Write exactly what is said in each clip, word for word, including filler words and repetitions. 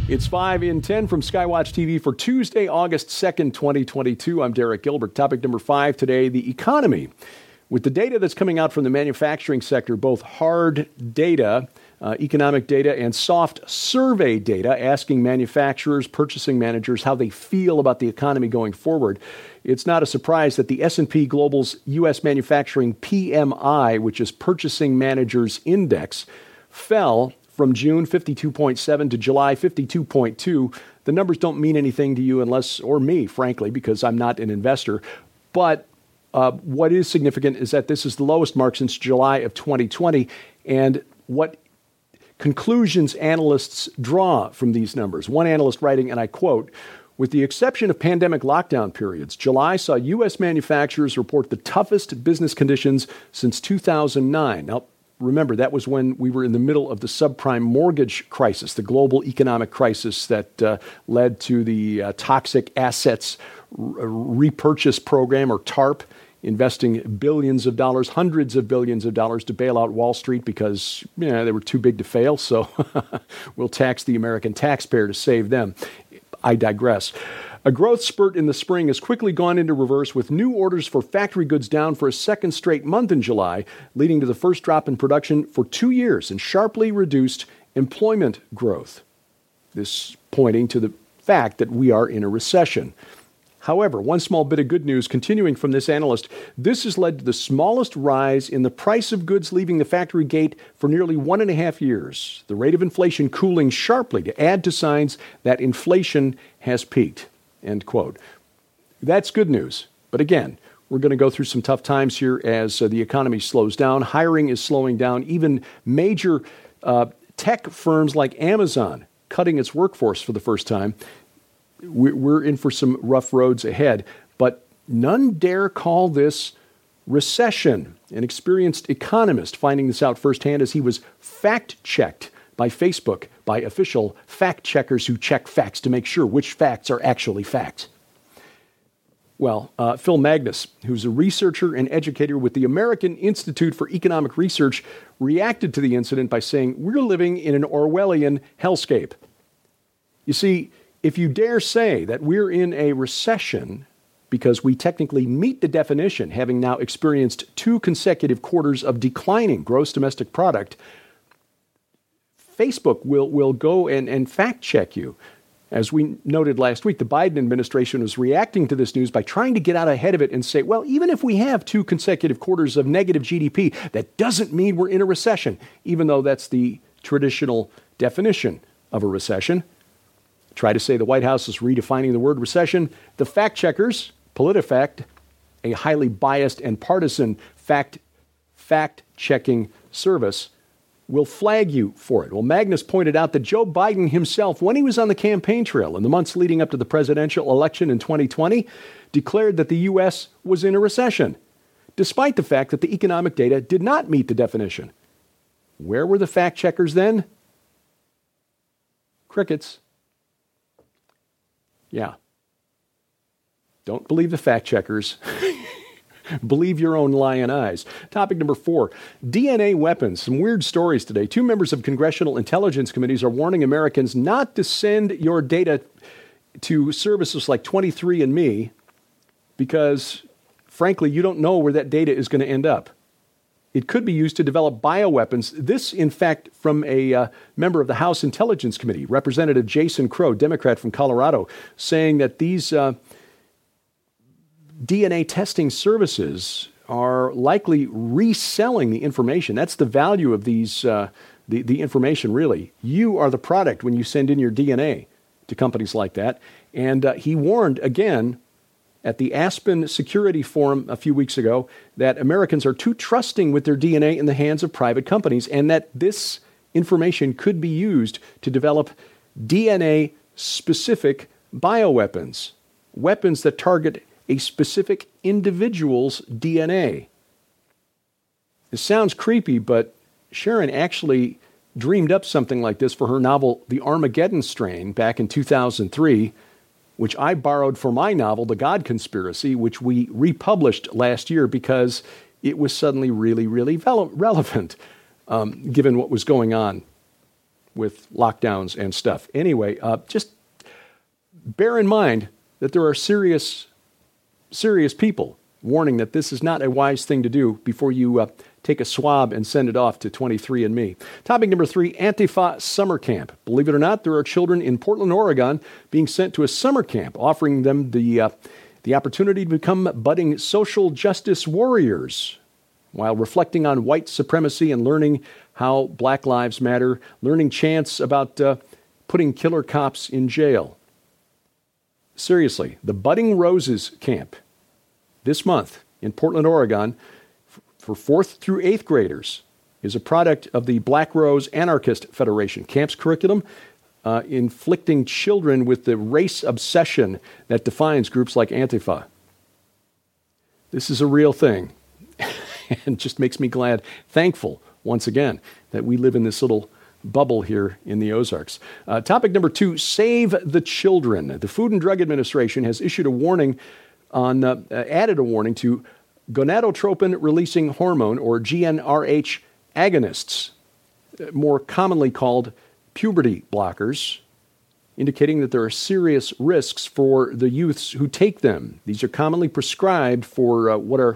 It's five in ten from Skywatch T V for Tuesday, August second, twenty twenty-two. I'm Derek Gilbert. Topic number five today, the economy. With the data that's coming out from the manufacturing sector, both hard data, uh, economic data, and soft survey data, asking manufacturers, purchasing managers how they feel about the economy going forward, it's not a surprise that the S and P Global's U S Manufacturing P M I, which is Purchasing Managers Index, fell from June fifty-two point seven to July fifty-two point two. The numbers don't mean anything to you unless, or me, frankly, because I'm not an investor. But uh, what is significant is that this is the lowest mark since July of twenty twenty. And what conclusions analysts draw from these numbers. One analyst writing, and I quote, "With the exception of pandemic lockdown periods, July saw U S manufacturers report the toughest business conditions since two thousand nine. Now, remember, that was when we were in the middle of the subprime mortgage crisis, the global economic crisis that uh, led to the uh, Toxic Assets R- Repurchase Program, or TARP, investing billions of dollars, hundreds of billions of dollars to bail out Wall Street because you know, they were too big to fail. So we'll tax the American taxpayer to save them. I digress. A growth spurt in the spring has quickly gone into reverse, with new orders for factory goods down for a second straight month in July, leading to the first drop in production for two years and sharply reduced employment growth. This pointing to the fact that we are in a recession. However, one small bit of good news continuing from this analyst, this has led to the smallest rise in the price of goods leaving the factory gate for nearly one and a half years, the rate of inflation cooling sharply to add to signs that inflation has peaked. End quote. That's good news. But again, we're going to go through some tough times here as uh, the economy slows down. Hiring is slowing down. Even major uh, tech firms like Amazon cutting its workforce for the first time. We're in for some rough roads ahead, but none dare call this recession. An experienced economist finding this out firsthand as he was fact-checked by Facebook by official fact-checkers who check facts to make sure which facts are actually facts. Well, uh, Phil Magnus, who's a researcher and educator with the American Institute for Economic Research, reacted to the incident by saying, "We're living in an Orwellian hellscape." You see, if you dare say that we're in a recession because we technically meet the definition, having now experienced two consecutive quarters of declining gross domestic product, Facebook will, will go and, and fact-check you. As we noted last week, the Biden administration was reacting to this news by trying to get out ahead of it and say, well, even if we have two consecutive quarters of negative G D P, that doesn't mean we're in a recession, even though that's the traditional definition of a recession. Try to say the White House is redefining the word recession. The fact-checkers, PolitiFact, a highly biased and partisan fact, fact-checking service, will flag you for it. Well, Magnus pointed out that Joe Biden himself, when he was on the campaign trail in the months leading up to the presidential election in twenty twenty, declared that the U S was in a recession, despite the fact that the economic data did not meet the definition. Where were the fact-checkers then? Crickets. Yeah. Don't believe the fact-checkers. Believe your own lying eyes. Topic number four, D N A weapons. Some weird stories today. Two members of congressional intelligence committees are warning Americans not to send your data to services like twenty-three and me because, frankly, you don't know where that data is going to end up. It could be used to develop bioweapons. This, in fact, from a uh, member of the House Intelligence Committee, Representative Jason Crow, Democrat from Colorado, saying that these uh, D N A testing services are likely reselling the information. That's the value of these, uh, the, the information, really. You are the product when you send in your D N A to companies like that. And uh, he warned, again, at the Aspen Security Forum a few weeks ago, that Americans are too trusting with their D N A in the hands of private companies, and that this information could be used to develop D N A-specific bioweapons, weapons that target a specific individual's D N A. It sounds creepy, but Sharon actually dreamed up something like this for her novel, The Armageddon Strain, back in two thousand three, which I borrowed for my novel, The God Conspiracy, which we republished last year because it was suddenly really, really relevant, um, given what was going on with lockdowns and stuff. Anyway, uh, just bear in mind that there are serious, serious people warning that this is not a wise thing to do before you uh, take a swab and send it off to twenty-three and me. Topic number three, Antifa summer camp. Believe it or not, there are children in Portland, Oregon being sent to a summer camp, offering them the, uh, the opportunity to become budding social justice warriors while reflecting on white supremacy and learning how Black Lives Matter, learning chants about uh, putting killer cops in jail. Seriously, the Budding Roses camp this month in Portland, Oregon, f- for fourth through eighth graders is a product of the Black Rose Anarchist Federation. Camp's curriculum uh, inflicting children with the race obsession that defines groups like Antifa. This is a real thing and just makes me glad, thankful, once again, that we live in this little bubble here in the Ozarks. Uh, topic number two, Save the Children. The Food and Drug Administration has issued a warning on, uh, added a warning to gonadotropin-releasing hormone, or G n R H agonists, more commonly called puberty blockers, indicating that there are serious risks for the youths who take them. These are commonly prescribed for uh, what are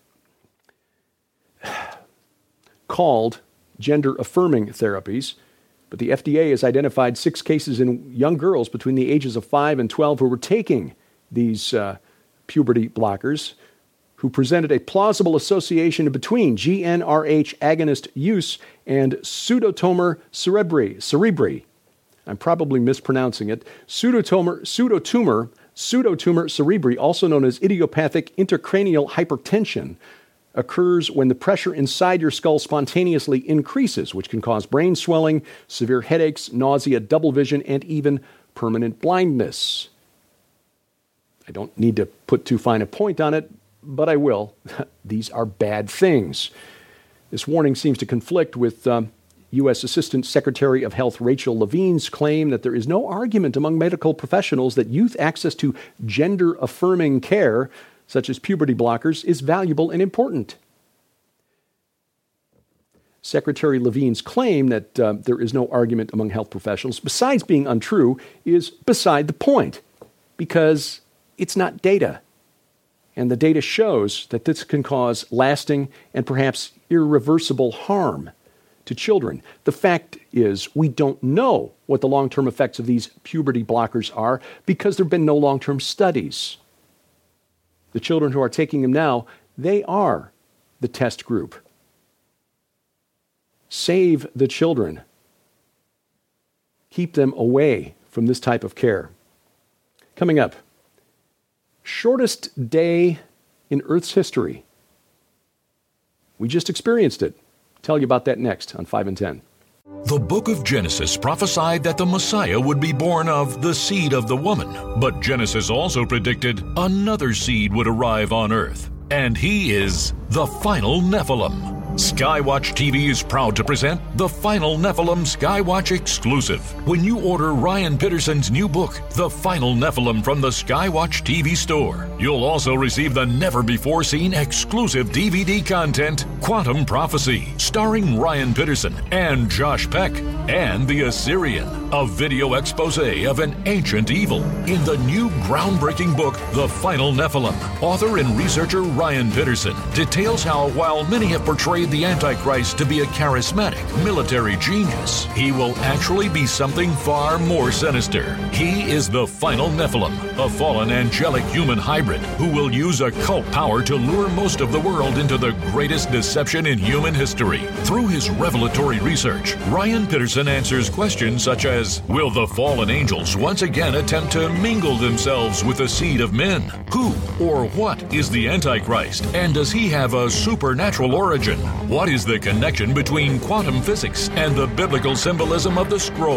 called gender-affirming therapies, but the F D A has identified six cases in young girls between the ages of five and twelve who were taking these uh, puberty blockers, who presented a plausible association between G n R H agonist use and pseudotumor cerebri, cerebri. I'm probably mispronouncing it. Pseudotumor, pseudotumor, pseudotumor cerebri, also known as idiopathic intracranial hypertension, occurs when the pressure inside your skull spontaneously increases, which can cause brain swelling, severe headaches, nausea, double vision, and even permanent blindness. I don't need to put too fine a point on it, but I will. These are bad things. This warning seems to conflict with um, U S Assistant Secretary of Health Rachel Levine's claim that there is no argument among medical professionals that youth access to gender-affirming care, such as puberty blockers, is valuable and important. Secretary Levine's claim that uh, there is no argument among health professionals, besides being untrue, is beside the point, because it's not data. And the data shows that this can cause lasting and perhaps irreversible harm to children. The fact is, we don't know what the long-term effects of these puberty blockers are because there have been no long-term studies. The children who are taking them now, they are the test group. Save the children. Keep them away from this type of care. Coming up, shortest day in Earth's history. We just experienced it. Tell you about that next on five and ten. The book of Genesis prophesied that the Messiah would be born of the seed of the woman, but Genesis also predicted another seed would arrive on earth, and he is the final Nephilim. Skywatch T V is proud to present The Final Nephilim Skywatch exclusive. When you order Ryan Pitterson's new book, The Final Nephilim, from the Skywatch T V store, you'll also receive the never-before-seen exclusive D V D content, Quantum Prophecy, starring Ryan Pitterson and Josh Peck, and The Assyrian, a video expose of an ancient evil. In the new groundbreaking book, The Final Nephilim, author and researcher Ryan Pitterson details how, while many have portrayed the Antichrist to be a charismatic military genius, he will actually be something far more sinister. He is the final Nephilim, a fallen angelic human hybrid who will use occult power to lure most of the world into the greatest deception in human history. Through his revelatory research, Ryan Pitterson answers questions such as, will the fallen angels once again attempt to mingle themselves with the seed of men? Who or what is the Antichrist, and does he have a supernatural origin? What is the connection between quantum physics and the biblical symbolism of the scroll?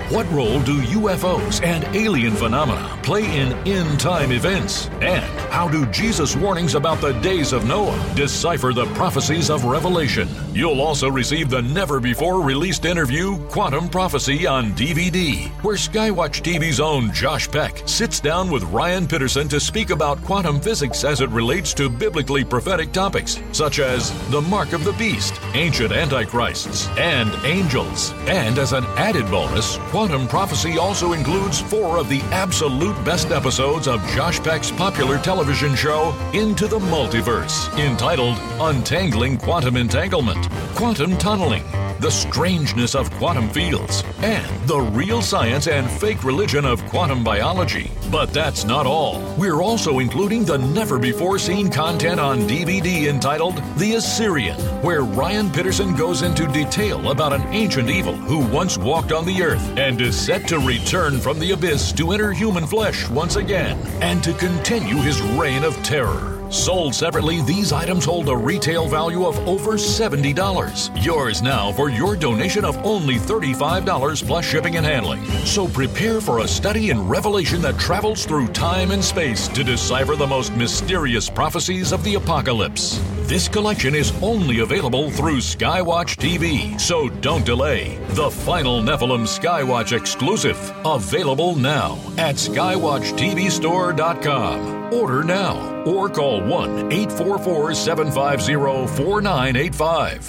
What role do U F Os and alien phenomena play in end-time events? And how do Jesus' warnings about the days of Noah decipher the prophecies of Revelation? You'll also receive the never-before-released interview, Quantum Prophecy, on D V D, where Skywatch T V's own Josh Peck sits down with Ryan Peterson to speak about quantum physics as it relates to biblically prophetic topics, such as the mark of the beast, ancient antichrists, and angels. And as an added bonus, Quantum Prophecy also includes four of the absolute best episodes of Josh Peck's popular television show, Into the Multiverse, entitled Untangling Quantum Entanglement, Quantum Tunneling, The Strangeness of Quantum Fields, and the real science and fake religion of quantum biology. But that's not all. We're also including the never-before-seen content on D V D entitled The Assyrian, where Ryan Peterson goes into detail about an ancient evil who once walked on the earth and is set to return from the abyss to enter human flesh once again and to continue his reign of terror. Sold separately, these items hold a retail value of over seventy dollars. Yours now for your donation of only thirty-five dollars plus shipping and handling. So prepare for a study in Revelation that travels through time and space to decipher the most mysterious prophecies of the apocalypse. This collection is only available through Skywatch T V, so don't delay. The final Nephilim Skywatch exclusive, available now at skywatch t v store dot com. Order now or call one eight four four, seven five zero, four nine eight five.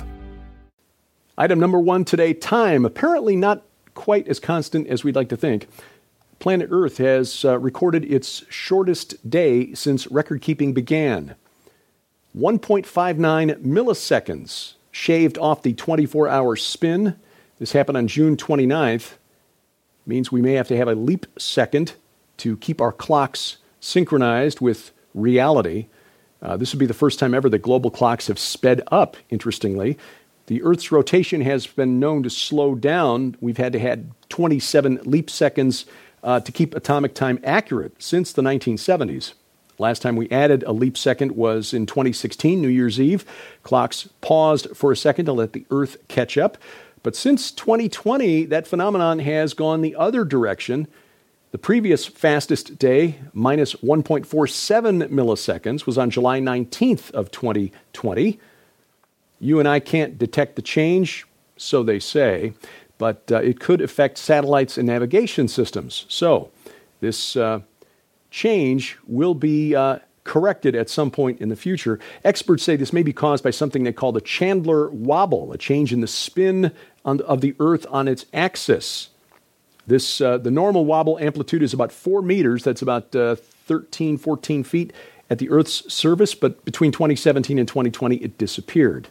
Item number one today, time. Apparently not quite as constant as we'd like to think. Planet Earth has uh, recorded its shortest day since record-keeping began. one point five nine milliseconds shaved off the twenty-four hour spin. This happened on June twenty-ninth. Means we may have to have a leap second to keep our clocks synchronized with reality. Uh, this would be the first time ever that global clocks have sped up, interestingly. The Earth's rotation has been known to slow down. We've had to have twenty-seven leap seconds uh, to keep atomic time accurate since the nineteen seventies. Last time we added a leap second was in twenty sixteen, New Year's Eve. Clocks paused for a second to let the Earth catch up. But since twenty twenty, that phenomenon has gone the other direction. The previous fastest day, minus one point four seven milliseconds, was on July nineteenth of twenty twenty. You and I can't detect the change, so they say, but uh, it could affect satellites and navigation systems. So this uh, change will be uh, corrected at some point in the future. Experts say this may be caused by something they call the Chandler wobble, a change in the spin on, of the Earth on its axis. This uh, the normal wobble amplitude is about four meters. That's about uh, thirteen, fourteen feet at the Earth's surface, but between twenty seventeen and twenty twenty, it disappeared.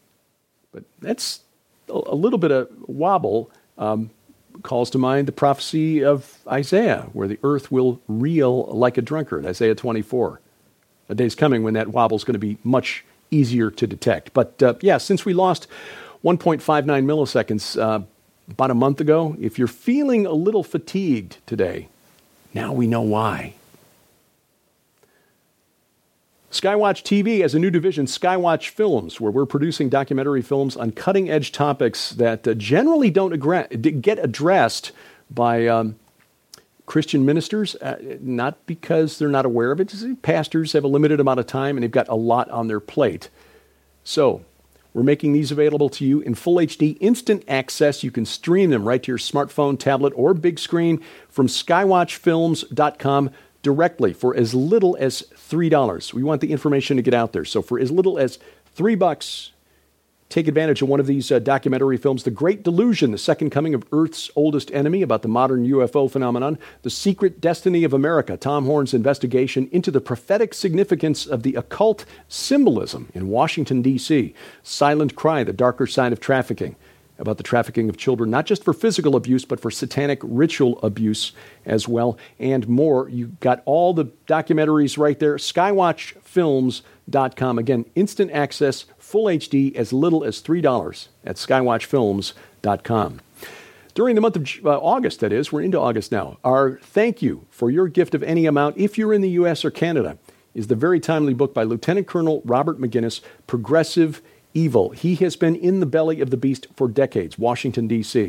But that's a, a little bit of wobble. Um, calls to mind the prophecy of Isaiah, where the earth will reel like a drunkard, Isaiah twenty-four. A day's coming when that wobble is going to be much easier to detect. But uh, yeah, since we lost one point five nine milliseconds uh, about a month ago, if you're feeling a little fatigued today, now we know why. Skywatch T V has a new division, Skywatch Films, where we're producing documentary films on cutting-edge topics that uh, generally don't agra- get addressed by um, Christian ministers, uh, not because they're not aware of it. Pastors have a limited amount of time, and they've got a lot on their plate. So we're making these available to you in full H D, instant access. You can stream them right to your smartphone, tablet, or big screen from skywatch films dot com directly for as little as three dollars. We want the information to get out there. So for as little as three bucks, take advantage of one of these uh, documentary films. The Great Delusion, the second coming of Earth's oldest enemy, about the modern U F O phenomenon. The Secret Destiny of America, Tom Horn's investigation into the prophetic significance of the occult symbolism in Washington, D C. Silent Cry, the darker side of trafficking, about the trafficking of children, not just for physical abuse, but for satanic ritual abuse as well, and more. You got all the documentaries right there, skywatch films dot com. Again, instant access, full H D, as little as three dollars at skywatch films dot com. During the month of uh, August, that is, we're into August now, our thank you for your gift of any amount, if you're in the U S or Canada, is the very timely book by Lieutenant Colonel Robert McGinnis, Progressive Evil. He has been in the belly of the beast for decades, Washington, D C.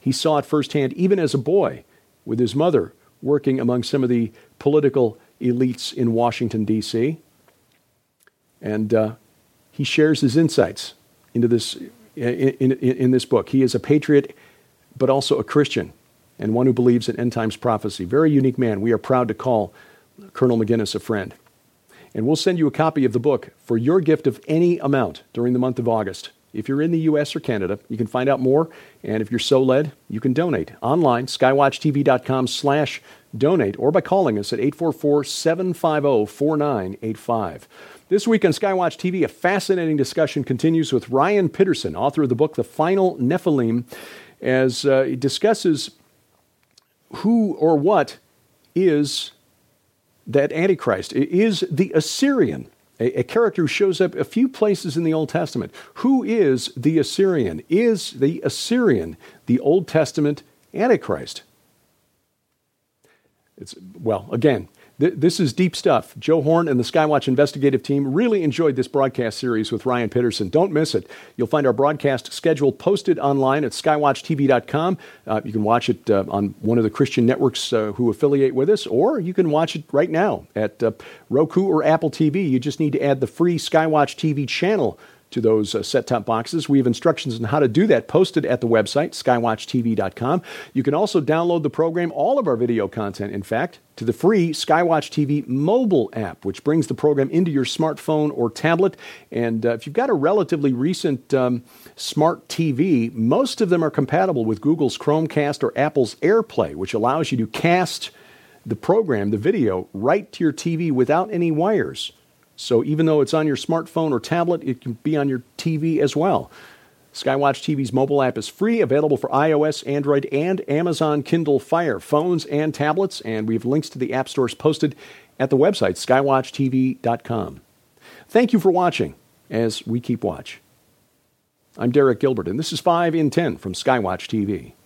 He saw it firsthand, even as a boy, with his mother working among some of the political elites in Washington, D C And uh, he shares his insights into this in, in, in this book. He is a patriot, but also a Christian, and one who believes in end-times prophecy. Very unique man. We are proud to call Colonel McGinnis a friend. And we'll send you a copy of the book for your gift of any amount during the month of August. If you're in the U S or Canada, you can find out more, and if you're so led, you can donate online, skywatchtv.com slash donate, or by calling us at eight four four, seven five zero, four nine eight five. This week on Skywatch T V, a fascinating discussion continues with Ryan Pitterson, author of the book The Final Nephilim, as uh, he discusses who or what is that Antichrist. It is the Assyrian, a, a character who shows up a few places in the Old Testament. Who is the Assyrian? Is the Assyrian the Old Testament Antichrist? It's, well, again, th- this is deep stuff. Joe Horn and the Skywatch investigative team really enjoyed this broadcast series with Ryan Pitterson. Don't miss it. You'll find our broadcast schedule posted online at skywatch t v dot com. Uh, you can watch it uh, on one of the Christian networks uh, who affiliate with us, or you can watch it right now at uh, Roku or Apple T V. You just need to add the free Skywatch T V channel to those uh, set-top boxes. We have instructions on how to do that posted at the website, skywatch t v dot com. You can also download the program, all of our video content, in fact, to the free Skywatch T V mobile app, which brings the program into your smartphone or tablet. And uh, if you've got a relatively recent um, smart T V, most of them are compatible with Google's Chromecast or Apple's AirPlay, which allows you to cast the program, the video, right to your T V without any wires. So even though it's on your smartphone or tablet, it can be on your T V as well. Skywatch T V's mobile app is free, available for iOS, Android, and Amazon Kindle Fire phones and tablets, and we have links to the app stores posted at the website, skywatch t v dot com. Thank you for watching as we keep watch. I'm Derek Gilbert, and this is five in ten from Skywatch T V.